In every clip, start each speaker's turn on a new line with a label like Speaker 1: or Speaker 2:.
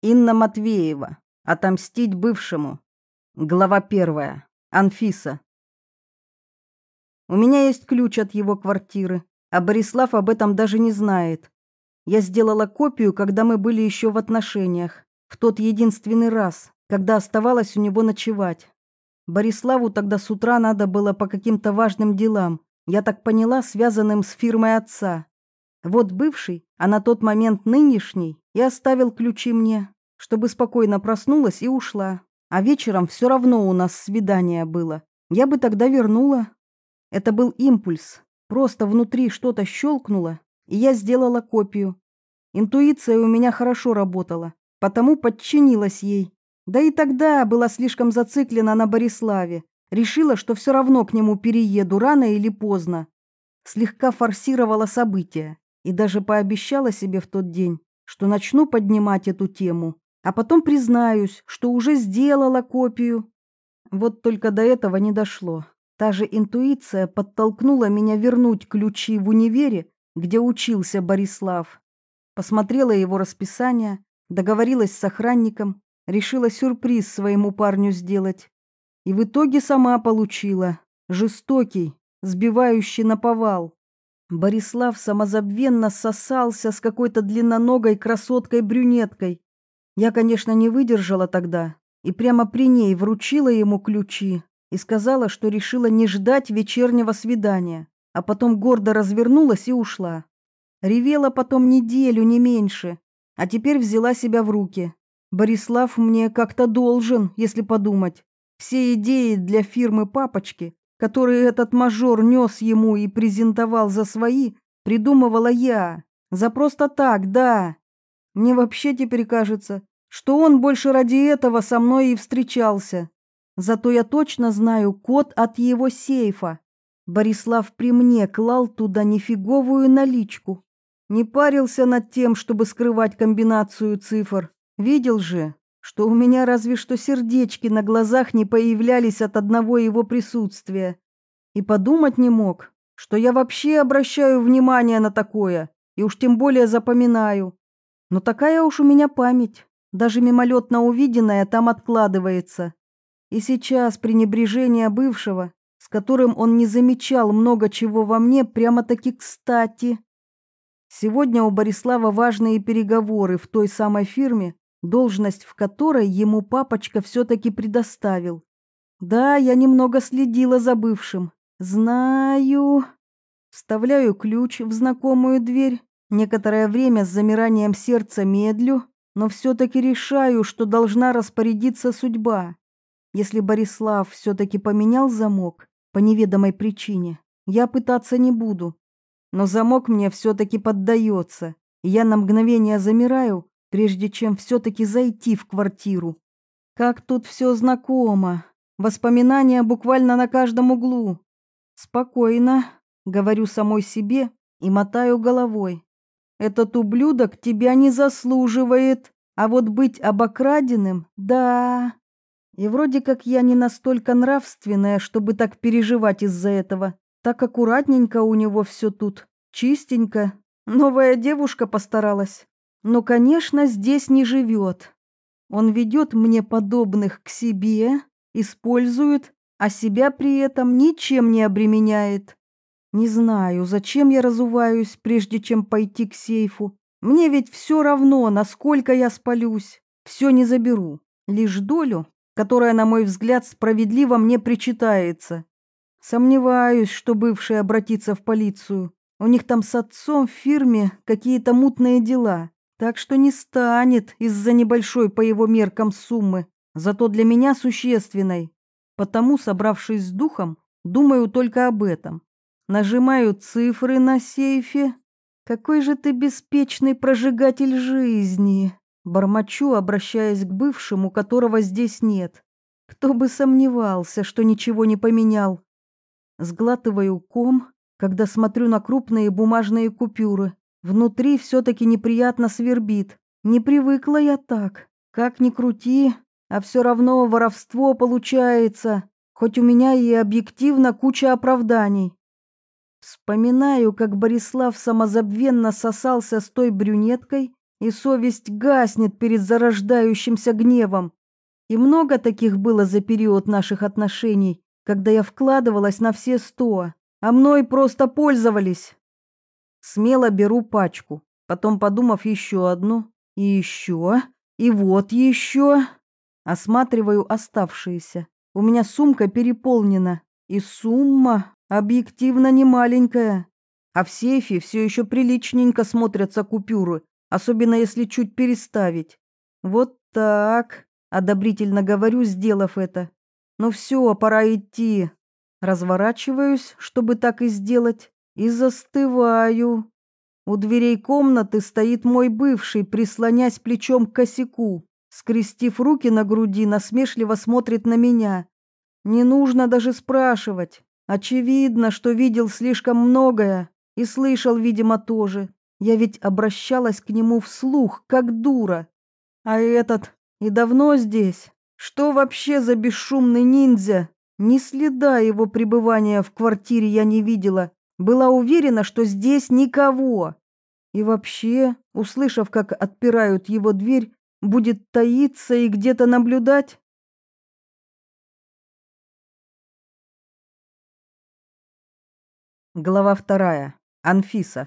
Speaker 1: Инна Матвеева. Отомстить бывшему. Глава 1. Анфиса. У меня есть ключ от его квартиры, а Борислав об этом даже не знает. Я сделала копию, когда мы были еще в отношениях, в тот единственный раз, когда оставалась у него ночевать. Бориславу тогда с утра надо было по каким-то важным делам, я так поняла, связанным с фирмой отца. Вот бывший, а на тот момент нынешний, и оставил ключи мне, чтобы спокойно проснулась и ушла. А вечером все равно у нас свидание было. Я бы тогда вернула. Это был импульс. Просто внутри что-то щелкнуло, и я сделала копию. Интуиция у меня хорошо работала, потому подчинилась ей. Да и тогда была слишком зациклена на Бориславе. Решила, что все равно к нему перееду рано или поздно. Слегка форсировала события и даже пообещала себе в тот день, что начну поднимать эту тему, а потом признаюсь, что уже сделала копию. Вот только до этого не дошло. Та же интуиция подтолкнула меня вернуть ключи в универе, где учился Борислав. Посмотрела его расписание, договорилась с охранником, решила сюрприз своему парню сделать. И в итоге сама получила. Жестокий, сбивающий наповал. Борислав самозабвенно сосался с какой-то длинноногой красоткой-брюнеткой. Я, конечно, не выдержала тогда и прямо при ней вручила ему ключи и сказала, что решила не ждать вечернего свидания, а потом гордо развернулась и ушла. Ревела потом неделю, не меньше, а теперь взяла себя в руки. Борислав мне как-то должен, если подумать. Все идеи для фирмы папочки, которые этот мажор нес ему и презентовал за свои, придумывала я. За просто так, да. Мне вообще теперь кажется, что он больше ради этого со мной и встречался. Зато я точно знаю код от его сейфа. Борислав при мне клал туда нифиговую наличку. Не парился над тем, чтобы скрывать комбинацию цифр. Видел же, что у меня разве что сердечки на глазах не появлялись от одного его присутствия. И подумать не мог, что я вообще обращаю внимание на такое, и уж тем более запоминаю. Но такая уж у меня память, даже мимолетно увиденное там откладывается. И сейчас пренебрежение бывшего, с которым он не замечал много чего во мне, прямо-таки кстати. Сегодня у Борислава важные переговоры в той самой фирме, должность в которой ему папочка все-таки предоставил. Да, я немного следила за бывшим. Знаю. Вставляю ключ в знакомую дверь. Некоторое время с замиранием сердца медлю, но все-таки решаю, что должна распорядиться судьба. Если Борислав все-таки поменял замок по неведомой причине, я пытаться не буду. Но замок мне все-таки поддается, и я на мгновение замираю, прежде чем все-таки зайти в квартиру. Как тут все знакомо. Воспоминания буквально на каждом углу. Спокойно, говорю самой себе и мотаю головой. Этот ублюдок тебя не заслуживает, а вот быть обокраденным, да. И вроде как я не настолько нравственная, чтобы так переживать из-за этого. Так аккуратненько у него все тут, чистенько. Новая девушка постаралась. Но, конечно, здесь не живет. Он ведет мне подобных к себе, использует, а себя при этом ничем не обременяет. Не знаю, зачем я разуваюсь, прежде чем пойти к сейфу. Мне ведь все равно, насколько я спалюсь. Все не заберу, лишь долю, которая, на мой взгляд, справедливо мне причитается. Сомневаюсь, что бывший обратится в полицию. У них там с отцом в фирме какие-то мутные дела. Так что не станет из-за небольшой по его меркам суммы, зато для меня существенной. Потому, собравшись с духом, думаю только об этом. Нажимаю цифры на сейфе. Какой же ты беспечный прожигатель жизни, бормочу, обращаясь к бывшему, которого здесь нет. Кто бы сомневался, что ничего не поменял. Сглатываю ком, когда смотрю на крупные бумажные купюры. Внутри все-таки неприятно свербит. Не привыкла я так. Как ни крути, а все равно воровство получается, хоть у меня и объективно куча оправданий. Вспоминаю, как Борислав самозабвенно сосался с той брюнеткой, и совесть гаснет перед зарождающимся гневом. И много таких было за период наших отношений, когда я вкладывалась на все 100, а мной просто пользовались. Смело беру пачку, потом, подумав, еще одну, и еще, и вот еще. Осматриваю оставшиеся. У меня сумка переполнена, и сумма объективно не маленькая. А в сейфе все еще приличненько смотрятся купюры, особенно если чуть переставить. Вот так, одобрительно говорю, сделав это. Ну все, пора идти. Разворачиваюсь, чтобы так и сделать, и застываю. У дверей комнаты стоит мой бывший, прислонясь плечом к косяку. Скрестив руки на груди, насмешливо смотрит на меня. Не нужно даже спрашивать. Очевидно, что видел слишком многое и слышал, видимо, тоже. Я ведь обращалась к нему вслух, как дура. А этот и давно здесь? Что вообще за бесшумный ниндзя? Ни следа его пребывания в квартире я не видела. Была уверена, что здесь никого. И вообще, услышав, как отпирают его дверь, будет таиться и где-то наблюдать? Глава 2. Анфиса.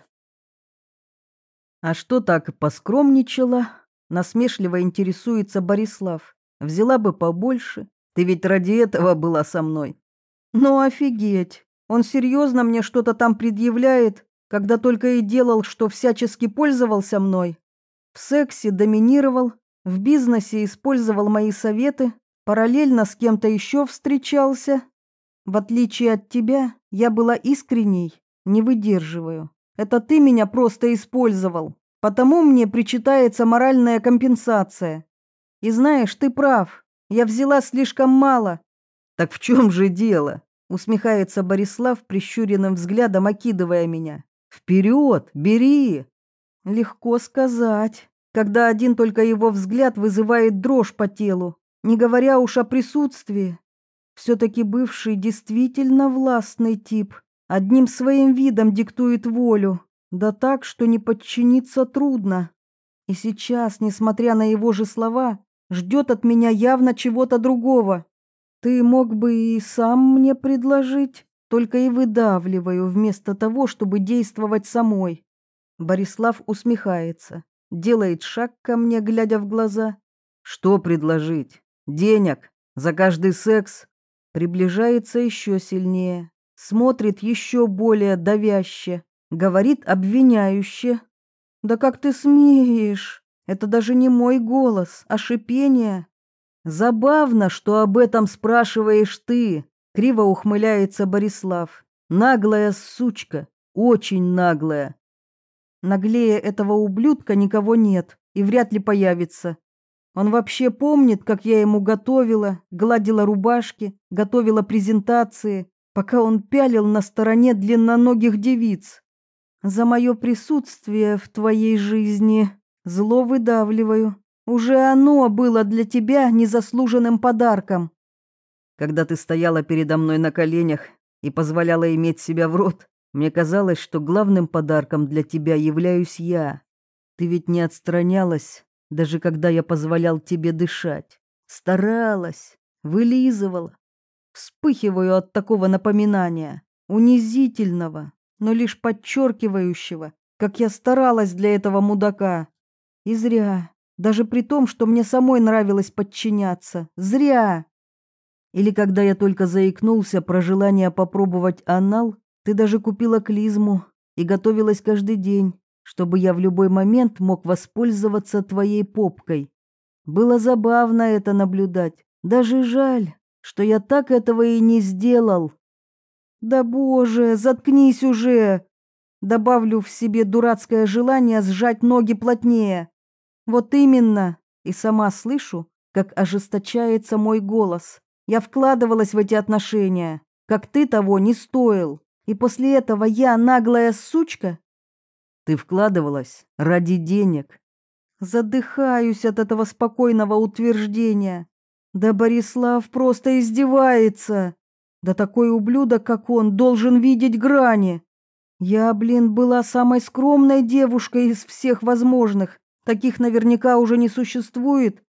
Speaker 1: А что так поскромничала? Насмешливо интересуется Борислав. Взяла бы побольше. Ты ведь ради этого была со мной. Ну офигеть. Он серьезно мне что-то там предъявляет, когда только и делал, что всячески пользовался мной. В сексе доминировал, в бизнесе использовал мои советы, параллельно с кем-то еще встречался. В отличие от тебя, я была искренней, не выдерживаю. Это ты меня просто использовал, потому мне причитается моральная компенсация. И знаешь, ты прав, я взяла слишком мало. Так в чем же дело? Усмехается Борислав, прищуренным взглядом окидывая меня. Вперед, бери! Легко сказать, когда один только его взгляд вызывает дрожь по телу, не говоря уж о присутствии. Все-таки бывший действительно властный тип, одним своим видом диктует волю, да так, что не подчиниться трудно. И сейчас, несмотря на его же слова, ждет от меня явно чего-то другого. Ты мог бы и сам мне предложить, только и выдавливаю вместо того, чтобы действовать самой. Борислав усмехается, делает шаг ко мне, глядя в глаза. Что предложить? Денег? За каждый секс? Приближается еще сильнее, смотрит еще более давяще, говорит обвиняюще. Да как ты смеешь? Это даже не мой голос, а шипение. Забавно, что об этом спрашиваешь ты, криво ухмыляется Борислав. Наглая сучка, очень наглая. Наглее этого ублюдка никого нет и вряд ли появится. Он вообще помнит, как я ему готовила, гладила рубашки, готовила презентации, пока он пялил на стороне длинноногих девиц. За мое присутствие в твоей жизни зло выдавливаю. Уже оно было для тебя незаслуженным подарком. Когда ты стояла передо мной на коленях и позволяла иметь себя в рот, мне казалось, что главным подарком для тебя являюсь я. Ты ведь не отстранялась, даже когда я позволял тебе дышать. Старалась, вылизывала. Вспыхиваю от такого напоминания, унизительного, но лишь подчеркивающего, как я старалась для этого мудака. И зря, даже при том, что мне самой нравилось подчиняться. Зря. Или когда я только заикнулся про желание попробовать анал, ты даже купила клизму и готовилась каждый день, чтобы я в любой момент мог воспользоваться твоей попкой. Было забавно это наблюдать. Даже жаль, что я так этого и не сделал. Да боже, заткнись уже! Добавлю в себе дурацкое желание сжать ноги плотнее. Вот именно. И сама слышу, как ожесточается мой голос. Я вкладывалась в эти отношения, как ты того не стоил. И после этого я наглая сучка? Ты вкладывалась ради денег. Задыхаюсь от этого спокойного утверждения. Да Борислав просто издевается. Да такой ублюдок, как он, должен видеть грани. Я, была самой скромной девушкой из всех возможных, Таких наверняка уже не существует.